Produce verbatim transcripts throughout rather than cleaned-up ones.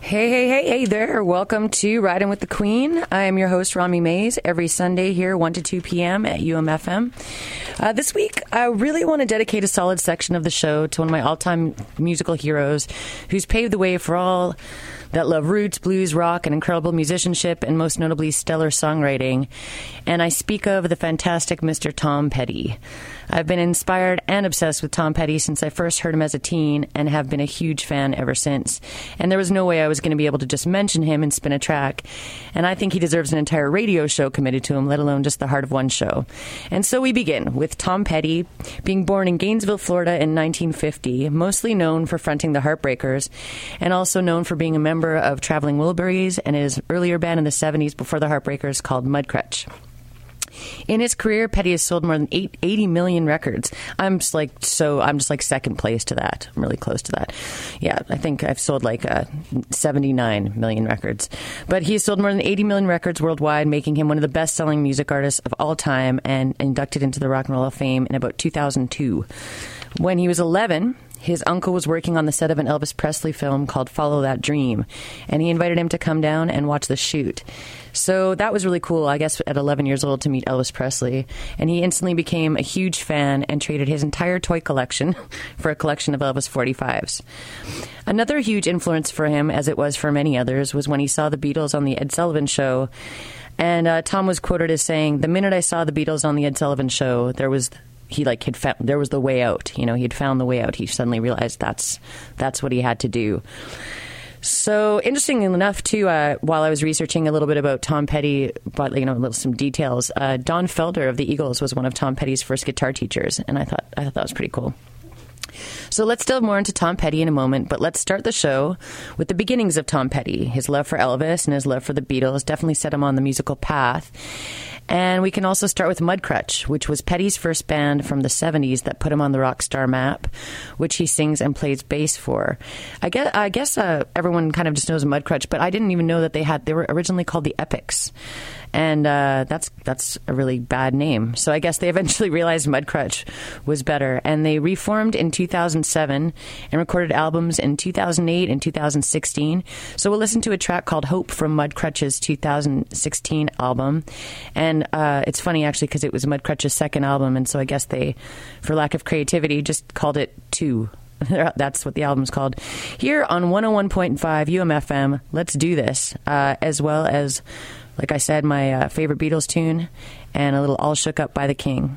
Hey, hey, hey, hey there. Welcome to Riding with the Queen. I am your host, Rami Mays, every Sunday here, one to two p.m. at U M F M. Uh, this week, I really want to dedicate a solid section of the show to one of my all-time musical heroes who's paved the way for all that love roots, blues, rock, and incredible musicianship, and most notably stellar songwriting. And I speak of the fantastic Mister Tom Petty. I've been inspired and obsessed with Tom Petty since I first heard him as a teen and have been a huge fan ever since. And there was no way I was going to be able to just mention him and spin a track. And I think he deserves an entire radio show committed to him, let alone just the heart of one show. And so we begin with Tom Petty, being born in Gainesville, Florida in nineteen fifty, mostly known for fronting the Heartbreakers, and also known for being a member of Traveling Wilburys and his earlier band in the seventies before the Heartbreakers called Mudcrutch. In his career, Petty has sold more than eighty million records. I'm just like, so I'm just like second place to that. I'm really close to that. Yeah, I think I've sold like uh, seventy-nine million records. But he has sold more than eighty million records worldwide, making him one of the best-selling music artists of all time and inducted into the Rock and Roll Hall of Fame in about two thousand two. When he was eleven, his uncle was working on the set of an Elvis Presley film called Follow That Dream, and he invited him to come down and watch the shoot. So that was really cool, I guess, at eleven years old to meet Elvis Presley. And he instantly became a huge fan and traded his entire toy collection for a collection of Elvis forty-fives. Another huge influence for him, as it was for many others, was when he saw the Beatles on The Ed Sullivan Show. And uh, Tom was quoted as saying, "The minute I saw the Beatles on The Ed Sullivan Show, there was... He like had found, there was the way out. You know, he had found the way out. He suddenly realized that's that's what he had to do." So interestingly enough, too, uh, while I was researching a little bit about Tom Petty, but you know, little, some details, uh, Don Felder of the Eagles was one of Tom Petty's first guitar teachers, and I thought I thought that was pretty cool. So let's delve more into Tom Petty in a moment, but let's start the show with the beginnings of Tom Petty. His love for Elvis and his love for the Beatles definitely set him on the musical path. And we can also start with Mudcrutch, which was Petty's first band from the seventies that put him on the rock star map, which he sings and plays bass for. I guess, I guess uh, everyone kind of just knows Mudcrutch, but I didn't even know that they had they were originally called the Epics. And uh, that's that's a really bad name. So I guess they eventually realized Mudcrutch was better. And they reformed in two thousand seven and recorded albums in two thousand eight and two thousand sixteen. So we'll listen to a track called Hope from Mudcrutch's two thousand sixteen album. And uh, it's funny, actually, because it was Mudcrutch's second album. And so I guess they, for lack of creativity, just called it Two. That's what the album's called. Here on one oh one point five U M F M, let's do this, uh, as well as... like I said, my uh, favorite Beatles tune, and a little All Shook Up by the King.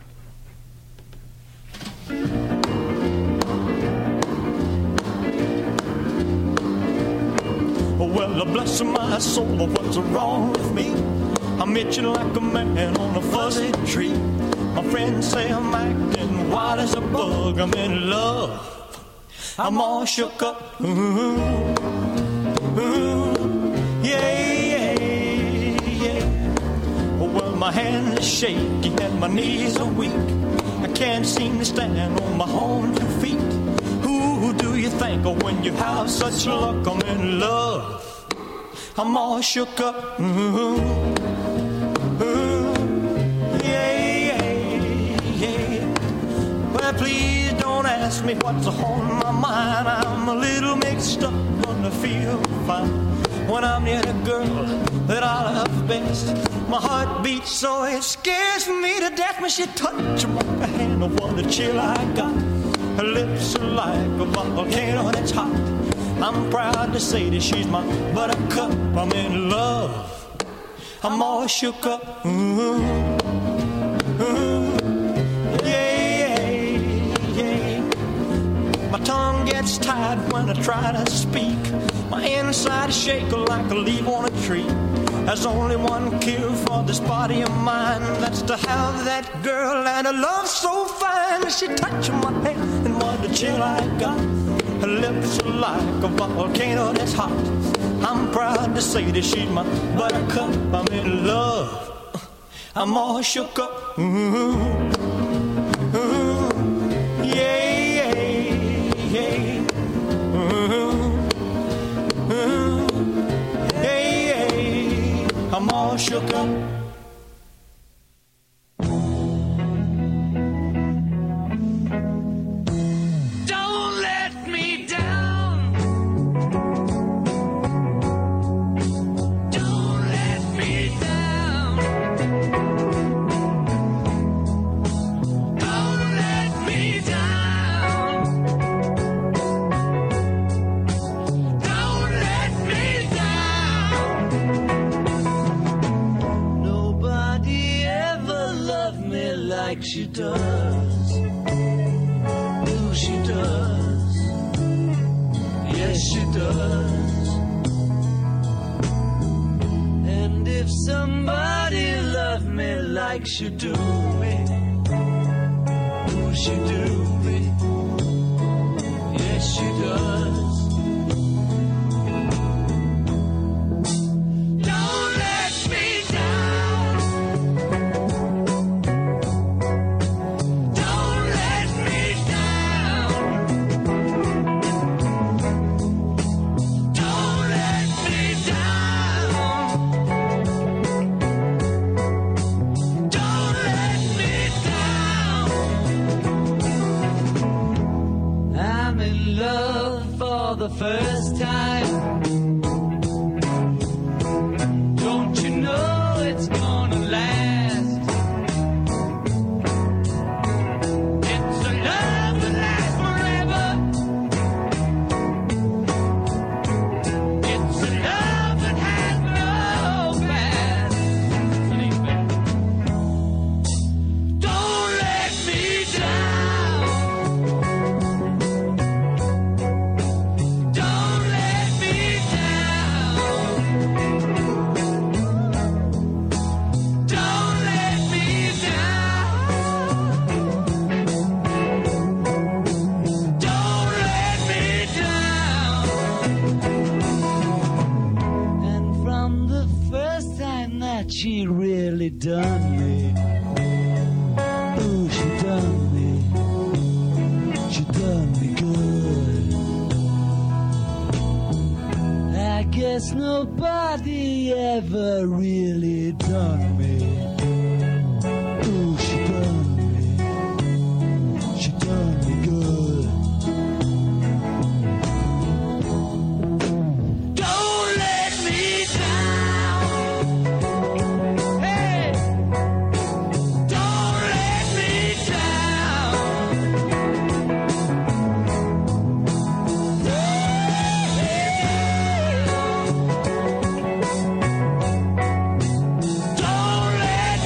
Well, bless my soul, what's wrong with me? I'm itching like a man on a fuzzy tree. My friends say I'm acting wild as a bug. I'm in love. I'm all shook up. Ooh, ooh, yeah. My hands are shaky and my knees are weak. I can't seem to stand on my own two feet. Who do you think of when you have such luck? I'm in love. I'm all shook up. Ooh, ooh, yeah, yeah, yeah. Well, please don't ask me what's on my mind. I'm a little mixed up, but I feel fine when I'm near the girl that I love best. My heart beats so it scares me to death when she touches my hand. Oh, what a chill I got. Her lips are like a volcano that's hot. I'm proud to say that she's my buttercup. I'm in love. I'm all shook up. Ooh, ooh, yeah, yeah. My tongue gets tied when I try to speak. My inside is shaking like a leaf on a tree. There's only one cure for this body of mine. That's to have that girl and a love so fine. She touched my hand and what a chill I got. Her lips are like a volcano that's hot. I'm proud to say that she's my buttercup. I'm in love. I'm all shook up. Ooh, ooh, yeah, yeah, yeah. Ooh, ooh, yeah, yeah. I'm all shook up. Don't let me down. like she does. Ooh, she does. Yes, she does. And if somebody loved me like she do me, ooh, she do me. Yes, she does. The first time, don't you know it's gonna last? It's a love that lasts forever. It's a love that has no past. Don't let me down. Don't let me down. Don't let me down. Don't let me down. And from the first time that she really done me, ooh, she done me, she done me good. I guess nobody ever really done me. Ooh, she done me, she done me good. Don't let me down. Hey, don't let me down. Don't let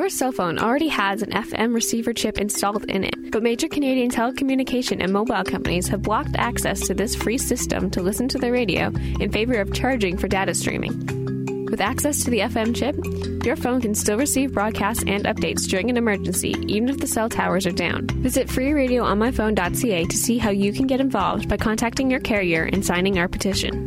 Your cell phone already has an F M receiver chip installed in it, but major Canadian telecommunication and mobile companies have blocked access to this free system to listen to the radio in favor of charging for data streaming. With access to the F M chip, your phone can still receive broadcasts and updates during an emergency, even if the cell towers are down. Visit free radio on my phone dot c a to see how you can get involved by contacting your carrier and signing our petition.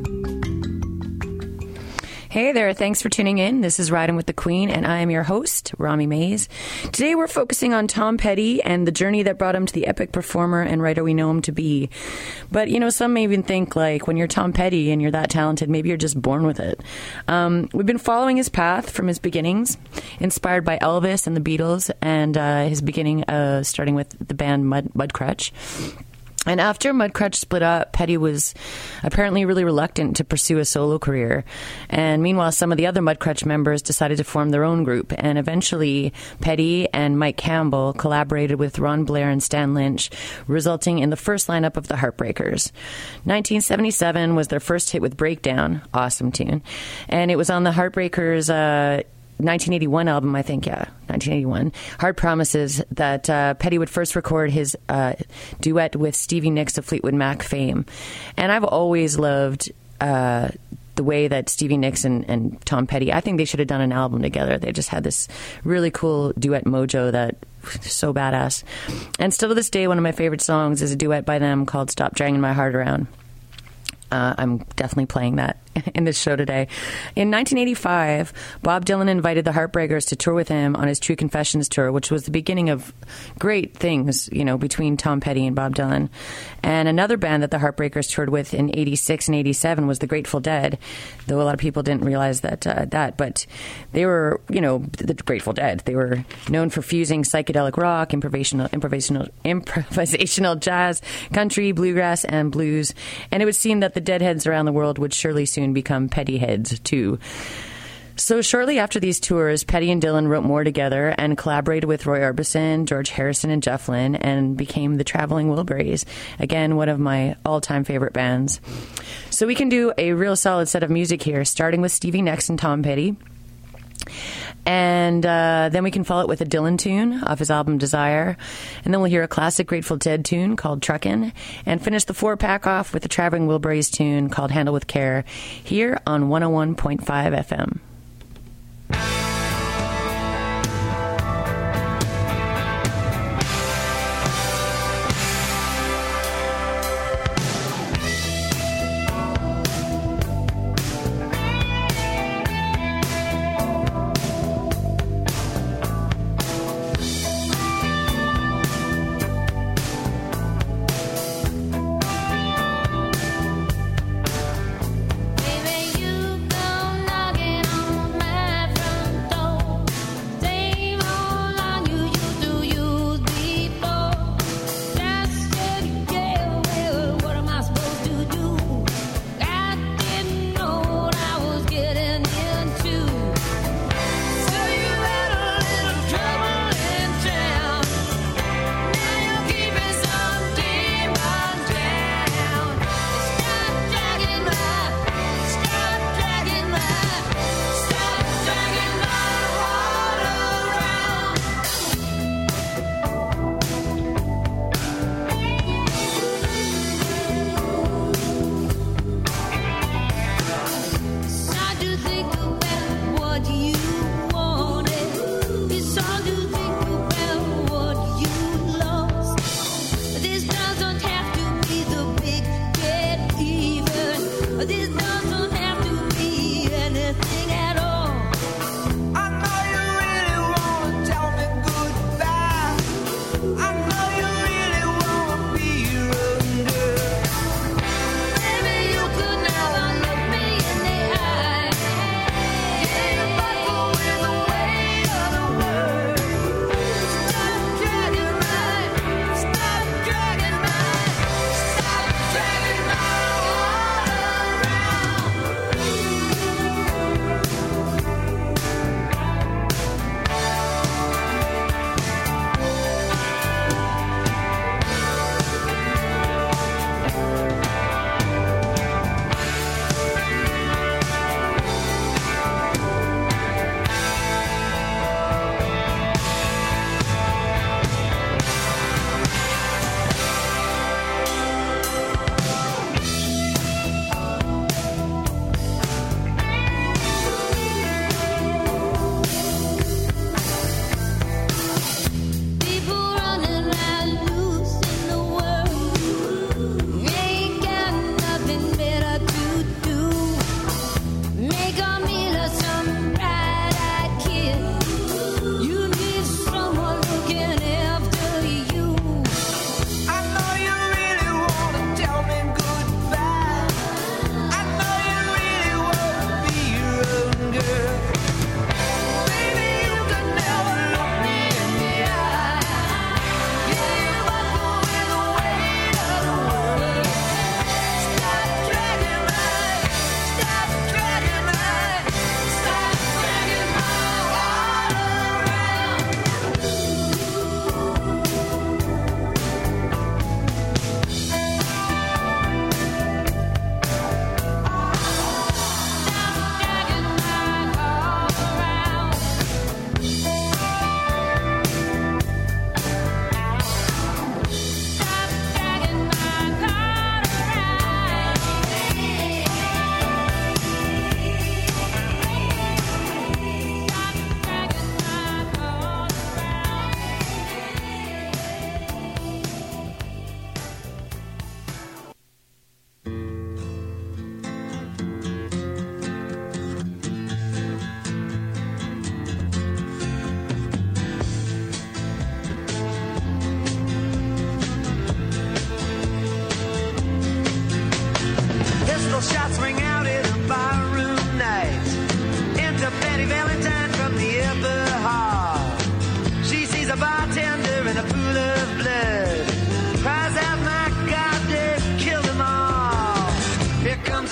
Hey there, thanks for tuning in. This is Riding with the Queen, and I am your host, Rami Mays. Today we're focusing on Tom Petty and the journey that brought him to the epic performer and writer we know him to be. But, you know, some may even think, like, when you're Tom Petty and you're that talented, maybe you're just born with it. Um, we've been following his path from his beginnings, inspired by Elvis and the Beatles, and uh, his beginning uh, starting with the band Mud, Mudcrutch. And after Mudcrutch split up, Petty was apparently really reluctant to pursue a solo career. And meanwhile, some of the other Mudcrutch members decided to form their own group. And eventually, Petty and Mike Campbell collaborated with Ron Blair and Stan Lynch, resulting in the first lineup of the Heartbreakers. nineteen seventy-seven was their first hit with Breakdown. Awesome tune. And it was on the Heartbreakers' uh, nineteen eighty-one album, I think, yeah, nineteen eighty-one, Hard Promises, that uh, Petty would first record his uh, duet with Stevie Nicks of Fleetwood Mac fame. And I've always loved uh, the way that Stevie Nicks and, and Tom Petty, I think they should have done an album together. They just had this really cool duet mojo that so badass. And still to this day, one of my favorite songs is a duet by them called Stop Dragging My Heart Around. Uh, I'm definitely playing that in this show today. In nineteen eighty-five, Bob Dylan invited the Heartbreakers to tour with him on his True Confessions tour, which was the beginning of great things, you know, between Tom Petty and Bob Dylan. And another band that the Heartbreakers toured with in eighty-six and eighty-seven was the Grateful Dead, though a lot of people didn't realize that, uh, that. But they were, you know, the Grateful Dead. They were known for fusing psychedelic rock, improvisational, improvisational, improvisational jazz, country, bluegrass, and blues. And it would seem that the Deadheads around the world would surely soon become Petty heads too. So shortly after these tours, Petty and Dylan wrote more together and collaborated with Roy Orbison, George Harrison, and Jeff Lynne, and became the Traveling Wilburys. Again, one of my all-time favorite bands. So we can do a real solid set of music here, starting with Stevie Nicks and Tom Petty. And uh, then we can follow it with a Dylan tune off his album Desire. And then we'll hear a classic Grateful Dead tune called Truckin'. And finish the four-pack off with the Traveling Wilburys tune called Handle with Care here on one oh one point five F M. Baby, you go knocking on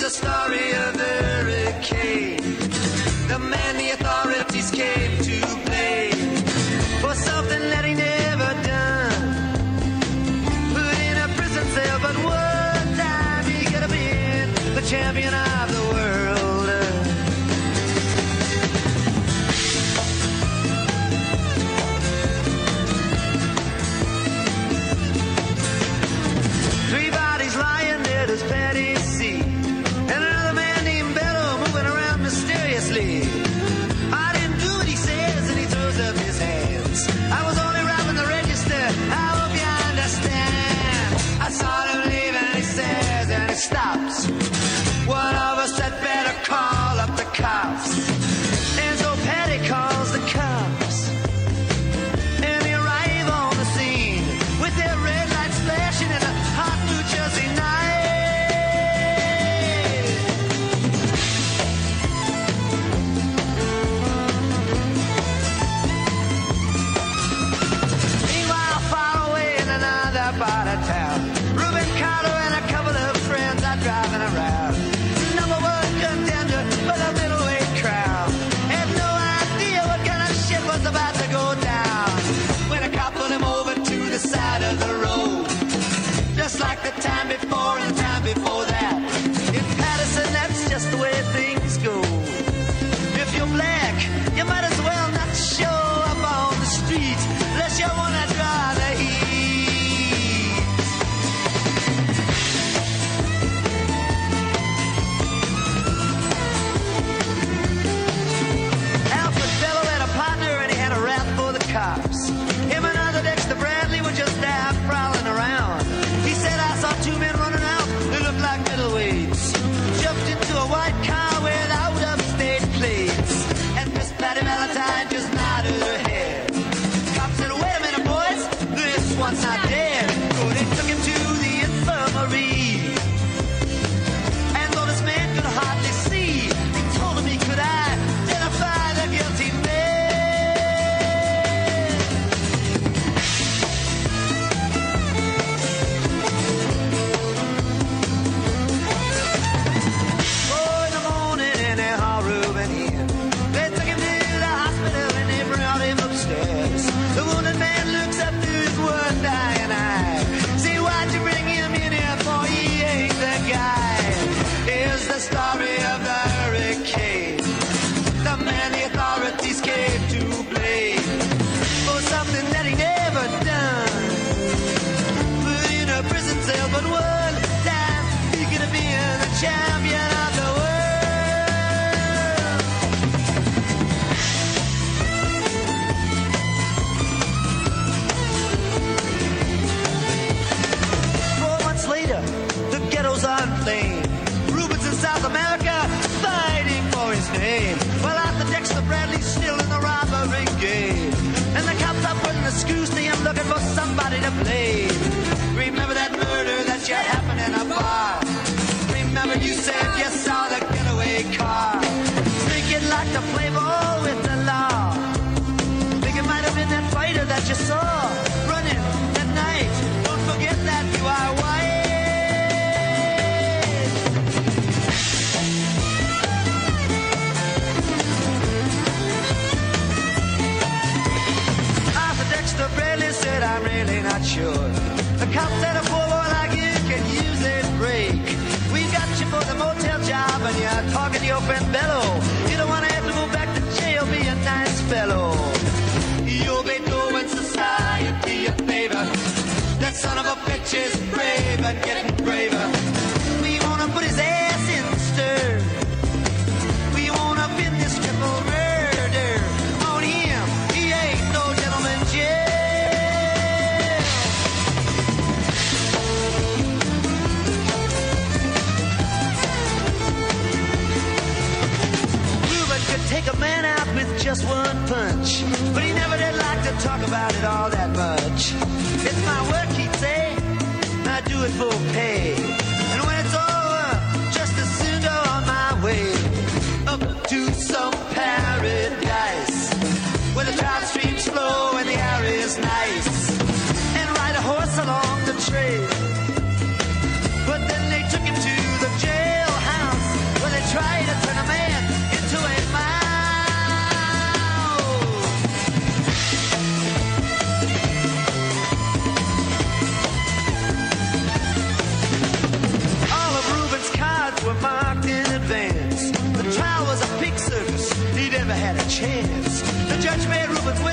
the story of the hurricane. The man the authorities came to blame for something that he never done. Put in a prison cell, but one time he could have been the champion of the world. Three bodies lying dead as Patty C. And another man named Bello moving around mysteriously. I didn't do what he says, and he throws up his hands. I was only robbing the register, I hope you understand. I saw him leave and he says, and he stops. One of us had better call up the cops. And so Patty calls the cops. And they arrive on the scene with their red lights flashing in a hot New Jersey night. Meanwhile, far away in another part of town, Reuben Carter and a couple of friends are driving around. Number one contender for the middleweight crown. Had no idea what kind of shit was about to go down when a cop put him over to the side of the road. Just like the time before and the time before that. In Patterson, that's just the way things go. If you're black, you might as well not show up on the street unless you want to draw the heat. Alfred Bello had a partner and he had a rap for the cops. Him and other Dexter Bradley were just out prowling around. He said, I saw two men running out who looked like middleweights. Jumped into a white car without upstate plates. And Miss Patty Valentine just nodded her head. Cop said, wait a minute, boys, this one's not dead. So they took him to the infirmary. And though this man could hardly see, he told him he could identify the guilty man. Oh, in the morning in a hall room and in, they took him to the hospital and they brought him upstairs. The wounded man looks up to his one dying eye. See, why'd you bring him in here for? He ain't the guy. Here's the story of the hurricane. The man the authorities came to blame for something that he never done. Put in a prison cell, but one time he could have been the champion of the world. Four months later, the ghettos are inflamed. Rubens in South America fighting for his name. Well, Arthur Dexter Bradley's still in the robbery game. And the cops are putting the screws to him looking for somebody to blame. Remember that murder that you happened in a bar? Remember you said you saw the getaway car? Think you'd like to play ball with the law? Think it might have been that fighter that you saw running that night. Don't forget that you are white. Arthur Dexter Bradley said, I'm really not sure. The cop said a poor boy like you can use a break. We got you for the motel job and you're talking to your friend Bello. You don't want to have to go back to jail, be a nice fellow. You obey Beethoven society a favor. That son of a bitch is brave and getting braver. We want to put his ass in the stir. We want to pin this triple murder on him. He ain't no gentleman jail. Reuben could take a man out with just one punch, but he never did like to talk about it all that much. It's my work, he'd say, I do it for pay. And when it's over, just as soon go on my way up to some paradise where the trout streams flow and the air is nice, and ride a horse along the trail. But then they took him to the jailhouse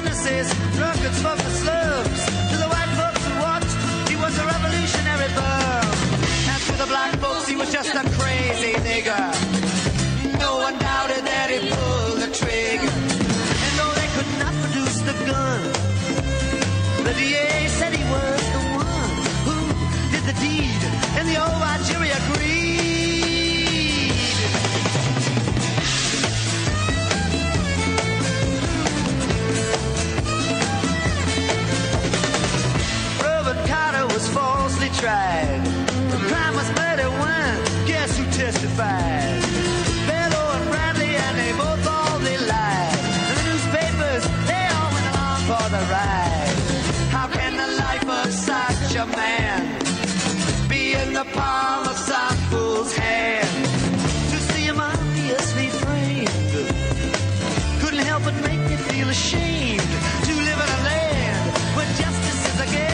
supremacists, drunkards from the slums. To the white folks who watched, he was a revolutionary bum. And to the black folks, he was just a crazy nigger. No one doubted that he pulled the trigger. And though they could not produce the gun, the D A said he was the one who did the deed, and the old white jury agreed. Robert Carter was falsely tried. The crime was murder one. Guess who testified? Bellow and Bradley, and they both all they lied. And the newspapers, they all went along for the ride. How can the life of such a man be in the palm of some fool's hand? To see him obviously framed couldn't help but make me feel ashamed to live in a land where justice is a game.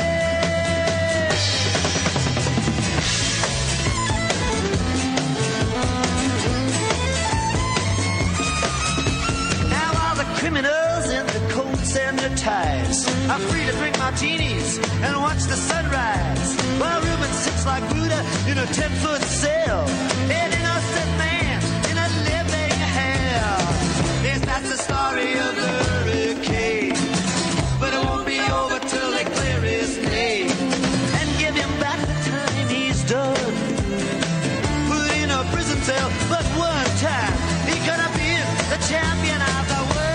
Now all the criminals in the coats and the ties are free to drink martinis and watch the sunrise, while Reuben sits like Buddha in a ten-foot cell, an innocent man in a living hell. Yes, that's the story of the hurricane, but it won't be over till they clear his name and give him back the time he's done. Put in a prison cell, but one time he could have been the champion of the world.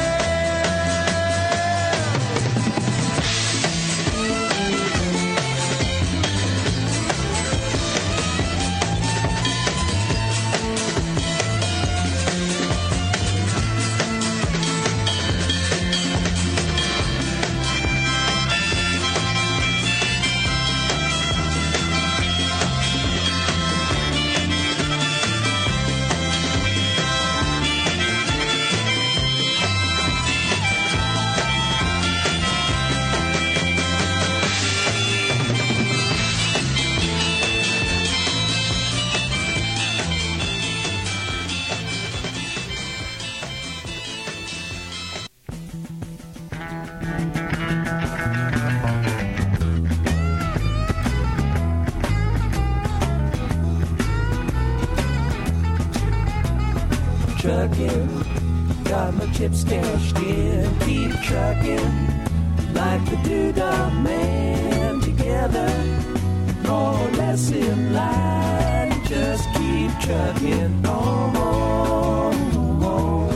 Trucking, got my chips cashed in. Keep trucking, like the Doodah Man. Together, more or less in line. Just keep trucking on, on, on.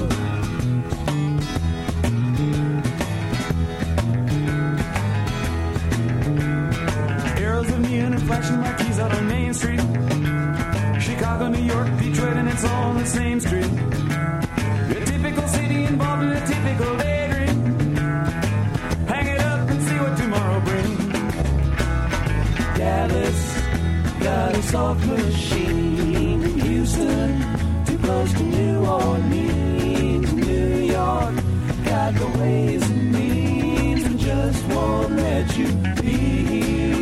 Arrows of neon and flashing marquees out on Main Street. Chicago, New York, Detroit, and it's all on the same street. A typical city involved in a typical daydream. Hang it up and see what tomorrow brings. Dallas, got a soft machine. Houston, too close to New Orleans. New York, got the ways and means and just won't let you be.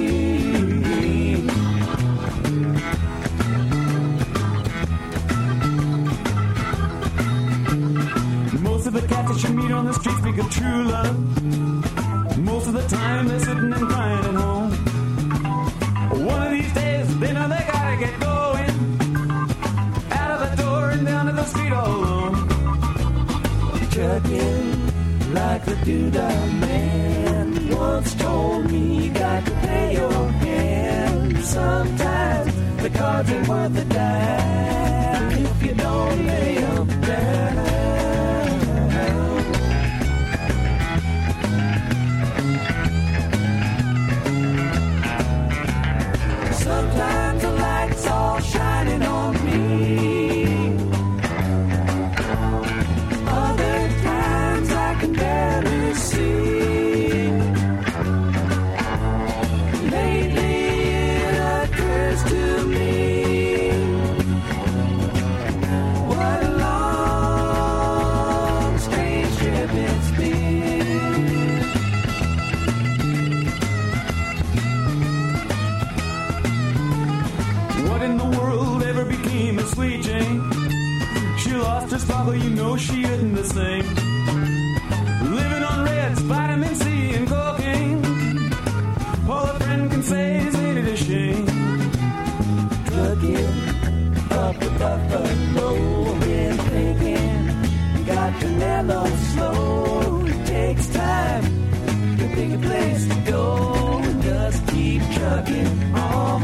Most of the cats that you meet on the street speak of true love. Most of the time they're sitting and crying at home. One of these days they know they gotta get going. Out of the door and down to the street all alone. Trucking like the Doodah Man once told me you got to pay your hand. Sometimes the cards ain't worth a dime if you don't lay them down. Sometimes the light's all shining on me. Other times I can barely see. Lately it occurs to me, what a long, strange trip it's been. What in the world ever became of Sweet Jane? She lost her sparkle, you know she isn't the same. Living on red meds, vitamin C and cocaine. All a friend can say is ain't it a shame? Trucking up the Buffalo, been thinking, got to mellow slow. It takes time to pick a place to go and just keep trucking on.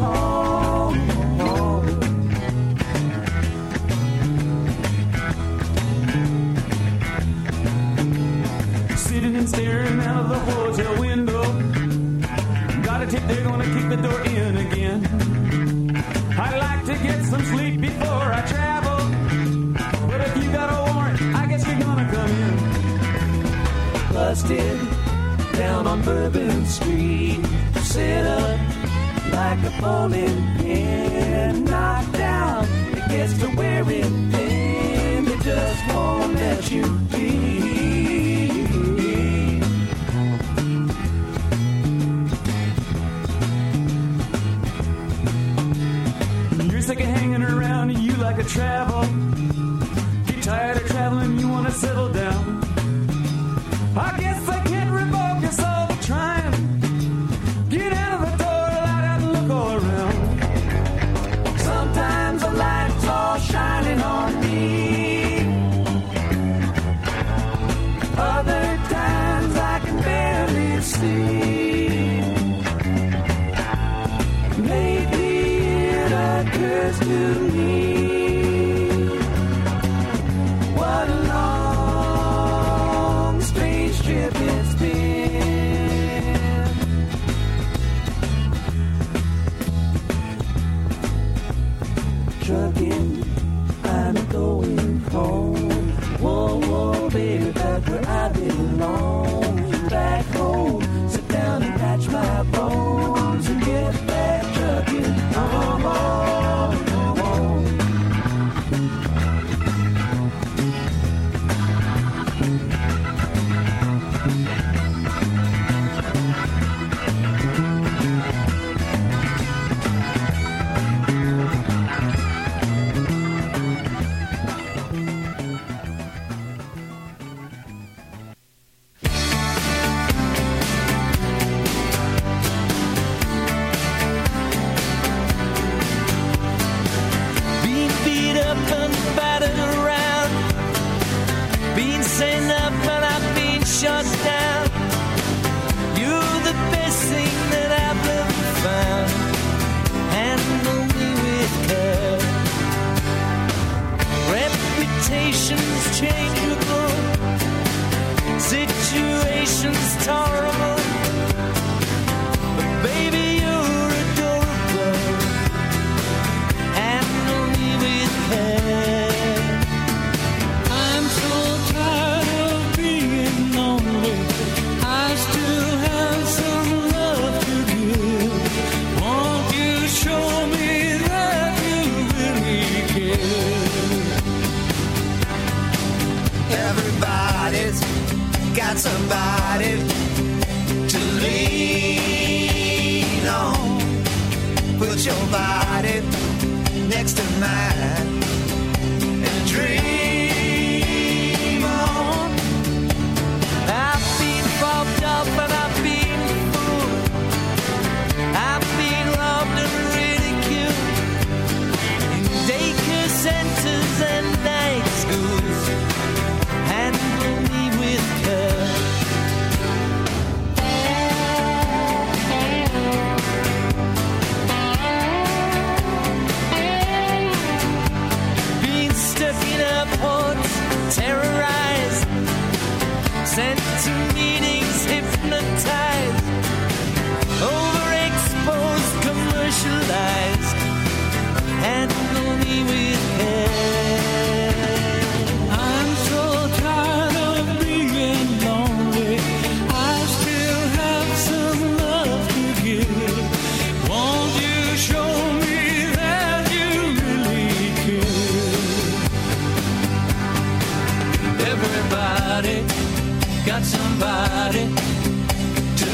Sitting and staring out of the hotel window. Got a tip, they're gonna kick the door in again. I'd like to get some sleep before I travel, but if you got a warrant, I guess you're gonna come in. Busted down on Bourbon Street, set up like a bowling pin, knocked down, it gets to wearing thin, they just won't let you be. Sick of hanging around and you like to travel. Get tired of traveling, you want to settle down. I guess I can't revoke your soul for trying. Get out of the door, light out and look all around. Sometimes the light's all shining on me. Other times I can barely see. Maybe occurs to me. What a long, strange trip it's been. Trucking, I'm going home. Whoa, whoa, baby, back where I belong. Back home, sit down and patch my bones and get back trucking. Oh, oh, shut down. You're the best thing that I've ever found. Handle me with care. Reputation's changeable, situation's tolerable, but baby you're adorable. Handle me with care. Everybody's got somebody to lean on. Put your body next to mine and dream on. I've been bobbed up and I've been fooled. I've been robbed and ridiculed in daycare centers and night schools. Handle me with care. Being stuck in airports, terrorized, sent to meetings, hypnotized, overexposed, commercialized. Handle me with care. I'm so tired of being lonely. I still have some love to give. Won't you show me that you really care? Everybody got somebody to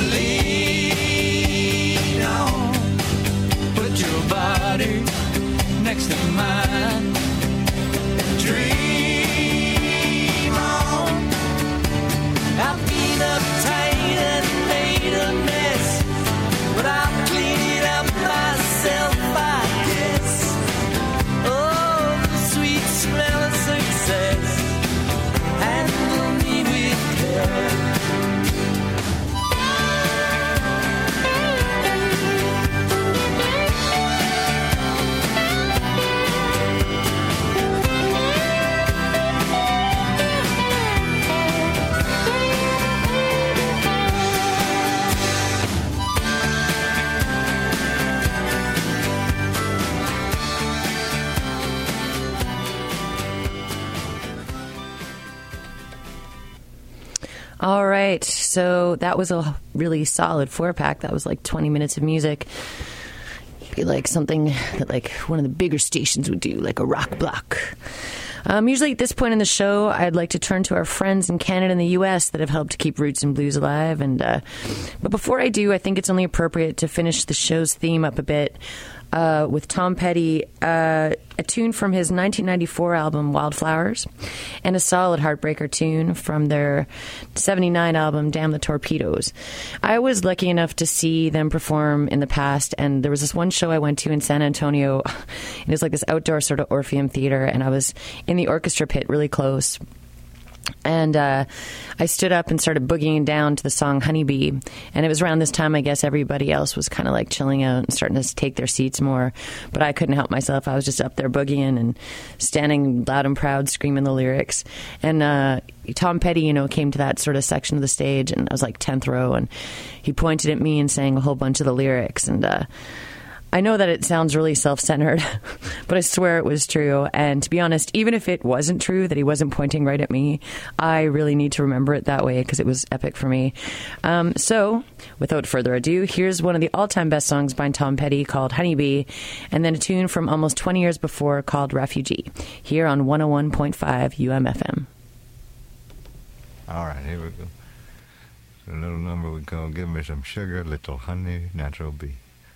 lean on. Put your body next to mine and dream on. I've been uptight. All right, so that was a really solid four-pack. That was like twenty minutes of music. Be like something that like one of the bigger stations would do, like a rock block. Um, usually at this point in the show, I'd like to turn to our friends in Canada and the U S that have helped to keep roots and blues alive. And uh, but before I do, I think it's only appropriate to finish the show's theme up a bit uh, with Tom Petty, uh, a tune from his nineteen ninety-four album Wildflowers, and a solid heartbreaker tune from their seventy-nine album Damn the Torpedoes. I was lucky enough to see them perform in the past, and there was this one show I went to in San Antonio. It was like this outdoor sort of Orpheum theater, and I was in the orchestra pit really close. And uh, I stood up and started boogieing down to the song Honeybee. And it was around this time, I guess, everybody else was kind of like chilling out and starting to take their seats more. But I couldn't help myself. I was just up there boogieing and standing loud and proud, screaming the lyrics. And uh, Tom Petty, you know, came to that sort of section of the stage, and I was like tenth row. And he pointed at me and sang a whole bunch of the lyrics. And uh, I know that it sounds really self-centered, but I swear it was true. And to be honest, even if it wasn't true, that he wasn't pointing right at me, I really need to remember it that way because it was epic for me. Um, so, without further ado, here's one of the all-time best songs by Tom Petty called Honeybee, and then a tune from almost twenty years before called Refugee, here on one oh one point five U M F M. All right, here we go. It's a little number we call Give Me Some Sugar, Little Honey, Natural Bee.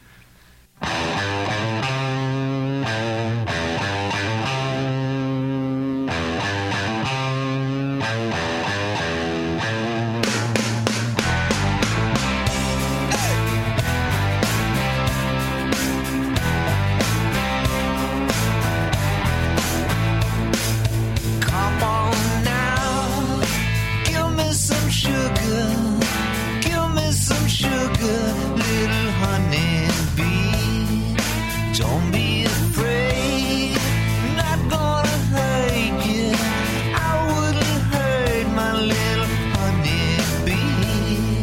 Come on now, give me some sugar, give me some sugar, little honey bee. Don't be afraid, not gonna hurt you. I wouldn't hurt my little honey bee.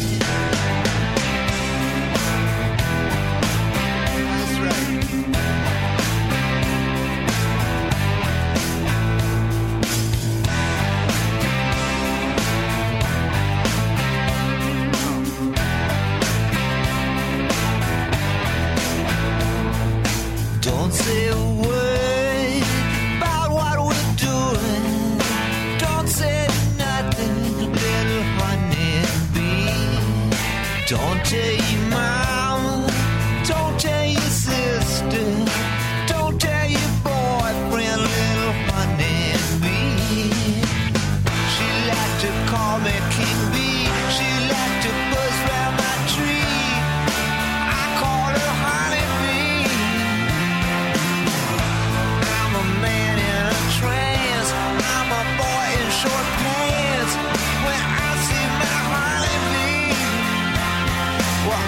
That's right. Don't say a word about what we're doing. Don't say nothing, little honey bee. Don't tell your mom, don't tell your sister, don't tell your boyfriend, little honey bee. She like to call me King Bee. She like to buzz round my tree. I call her honey bee. I'm a man in a trance. I'm a boy in short pants. When I see my honeybee, well,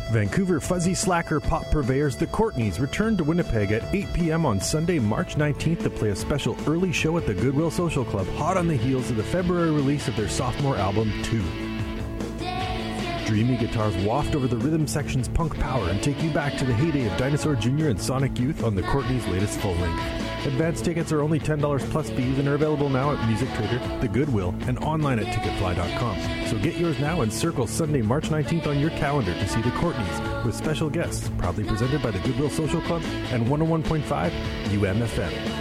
Vancouver fuzzy slacker pop purveyors The Courtneys return to Winnipeg at eight p.m. on Sunday, March nineteenth to play a special early show at the Goodwill Social Club, hot on the heels of the February release of their sophomore album, Two. Dreamy guitars waft over the rhythm section's punk power and take you back to the heyday of Dinosaur Junior and Sonic Youth on The Courtneys' latest full-length. Advance tickets are only ten dollars plus fees and are available now at Music Trader, The Goodwill, and online at ticket fly dot com. So get yours now and circle Sunday, March nineteenth on your calendar to see The Courtneys with special guests, proudly presented by the Goodwill Social Club and one oh one point five U M F M.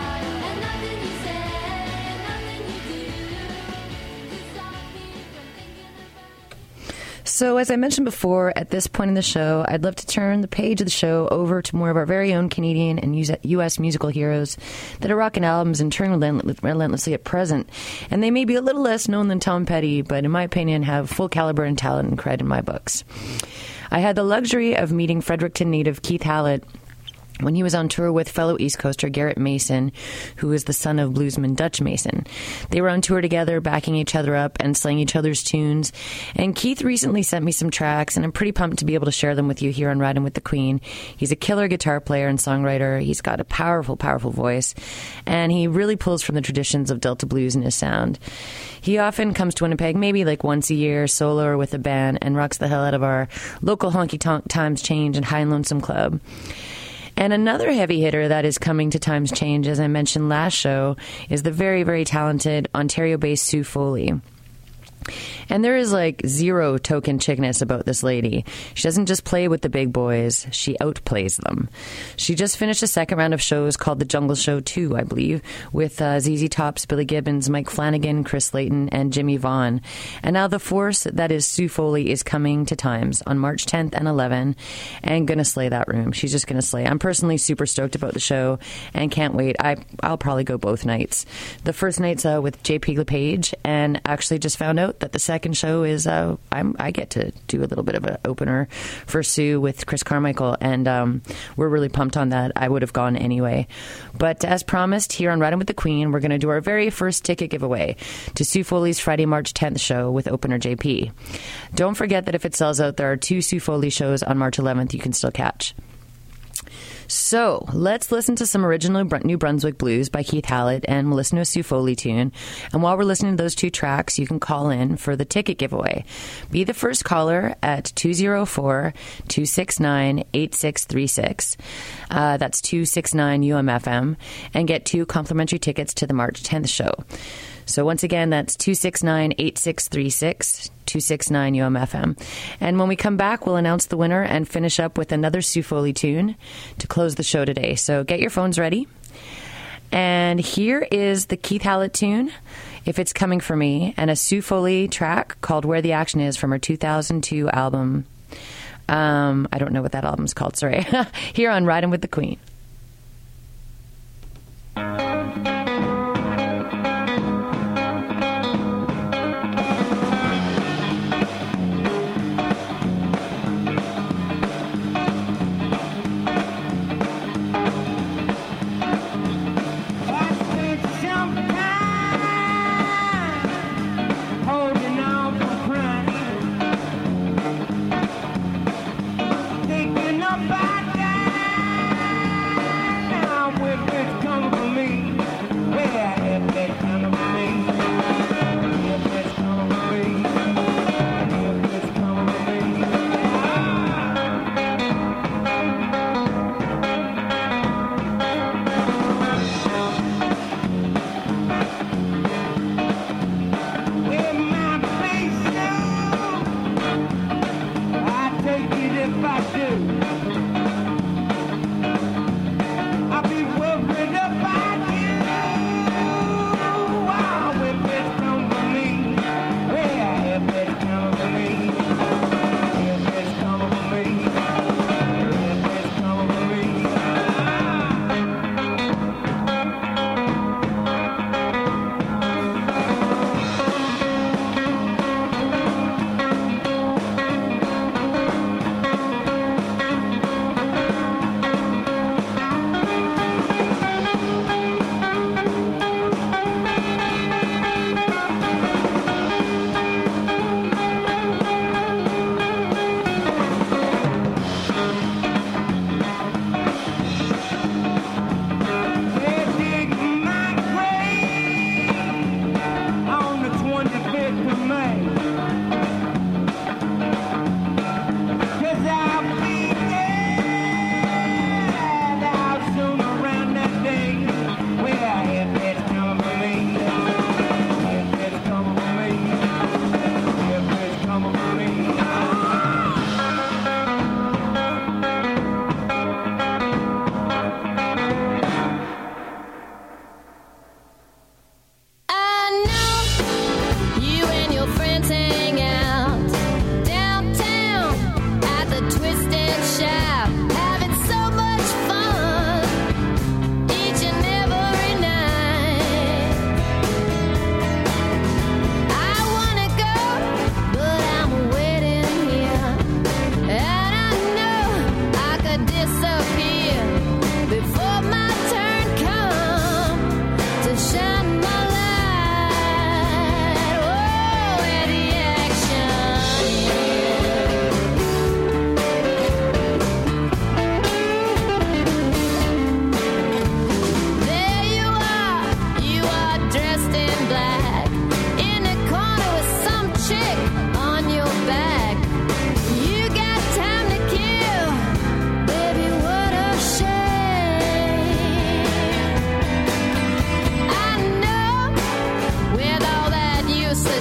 So, as I mentioned before, at this point in the show, I'd love to turn the page of the show over to more of our very own Canadian and U S musical heroes that are rocking albums and touring relentlessly at present. And they may be a little less known than Tom Petty, but in my opinion, have full caliber and talent and cred in my books. I had the luxury of meeting Fredericton native Keith Hallett when he was on tour with fellow East Coaster Garrett Mason, who is the son of bluesman Dutch Mason. They were on tour together, backing each other up and slaying each other's tunes. And Keith recently sent me some tracks, and I'm pretty pumped to be able to share them with you here on Riding with the Queen. He's a killer guitar player and songwriter. He's got a powerful, powerful voice, and he really pulls from the traditions of Delta blues in his sound. He often comes to Winnipeg maybe like once a year, solo or with a band, and rocks the hell out of our local honky-tonk Times Change and High and Lonesome Club. And another heavy hitter that is coming to Times Change, as I mentioned last show, is the very, very talented Ontario-based Sue Foley. And there is like zero token chickness about this lady. She doesn't just play with the big boys, she outplays them. She just finished a second round of shows called The Jungle Show two, I believe, with uh, Z Z Top's Billy Gibbons, Mike Flanagan, Chris Layton, and Jimmy Vaughn. And now the force that is Sue Foley is coming to Times on March tenth and eleventh and gonna slay that room. She's just gonna slay. I'm personally super stoked about the show and can't wait. I, I'll probably go both nights. The first night's uh, with J P LePage, and actually just found out that the second show is uh, I'm, I get to do a little bit of an opener for Sue with Chris Carmichael, and um, we're really pumped on that. I would have gone anyway. But as promised, here on Riding with the Queen, we're going to do our very first ticket giveaway to Sue Foley's Friday, March tenth show with opener J P. Don't forget that if it sells out, there are two Sue Foley shows on March eleventh you can still catch. So let's listen to some original New Brunswick blues by Keith Hallett, and we'll listen to a Sue Foley tune. And while we're listening to those two tracks, you can call in for the ticket giveaway. Be the first caller at two oh four, two six nine, eight six three six. Uh, that's two six nine U M F M, and get two complimentary tickets to the March tenth show. So once again, that's two six nine, eight six three six, two six nine U M F M. And when we come back, we'll announce the winner and finish up with another Sue Foley tune to close the show today. So get your phones ready. And here is the Keith Hallett tune, If It's Coming For Me, and a Sue Foley track called Where the Action Is from her two thousand two album. Um, I don't know what that album's called, sorry. Here on Riding with the Queen. Thinking about that now, if it's coming for me.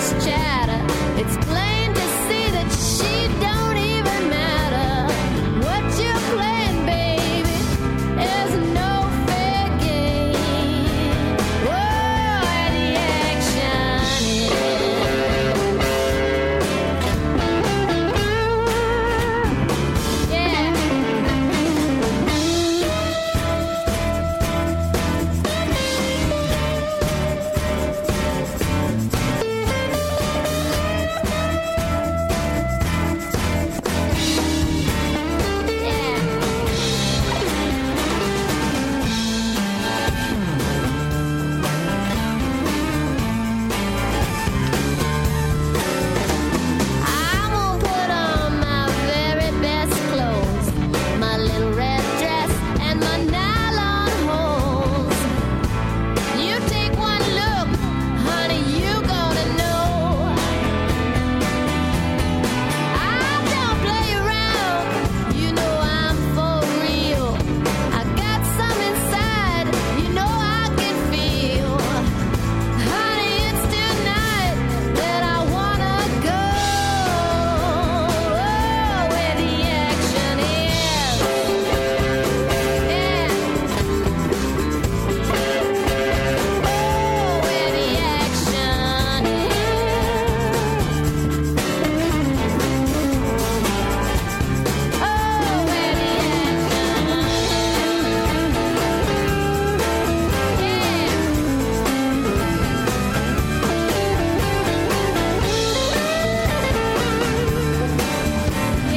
this chatter. It's plain to see that she don't even matter. What you're playing, baby, is no fair game. Whoa, and the action is. Yeah. I won't put on my very best clothes, my little red dress and my nylon hose. You take one look, honey, you gonna know. I don't play around, you know I'm for real. I got some inside, you know I can feel. Honey, it's tonight that I wanna go. Oh, where the action is. Yeah. Oh, where the action is. Oh, where the action is.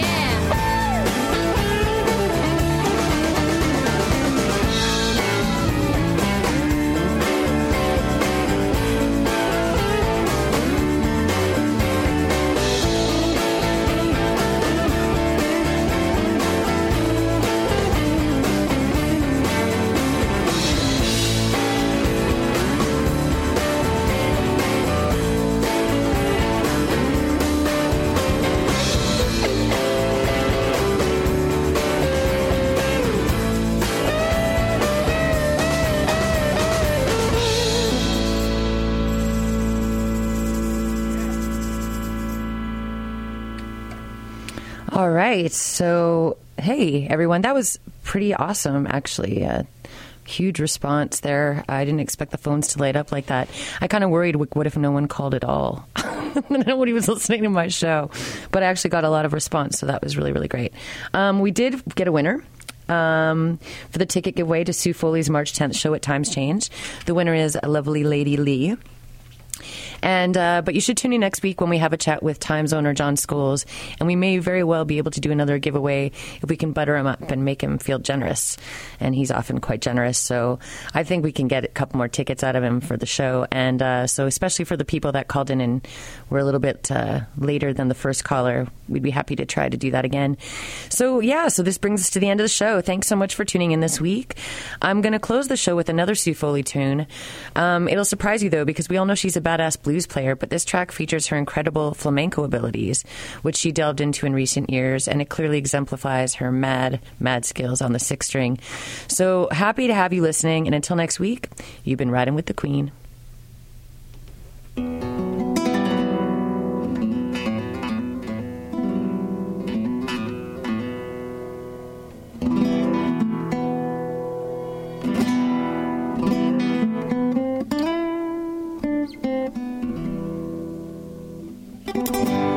All right. So, hey, everyone. That was pretty awesome, actually. A huge response there. I didn't expect the phones to light up like that. I kind of worried, what if no one called at all? Nobody was listening to my show. But I actually got a lot of response, so that was really, really great. Um, we did get a winner. Um, for the ticket giveaway to Sue Foley's March tenth show at Times Change. The winner is a lovely Lady Lee. And uh, but you should tune in next week when we have a chat with Times owner John Scholes, and we may very well be able to do another giveaway if we can butter him up and make him feel generous. And he's often quite generous, so I think we can get a couple more tickets out of him for the show. And uh, so especially for the people that called in and were a little bit uh, later than the first caller, we'd be happy to try to do that again. So yeah, so this brings us to the end of the show. Thanks so much for tuning in this week. I'm going to close the show with another Sue Foley tune. Um, it'll surprise you though, because we all know she's a badass blues player, but this track features her incredible flamenco abilities, which she delved into in recent years, and it clearly exemplifies her mad, mad skills on the six string. So happy to have you listening, and until next week, you've been riding with the Queen. Yeah.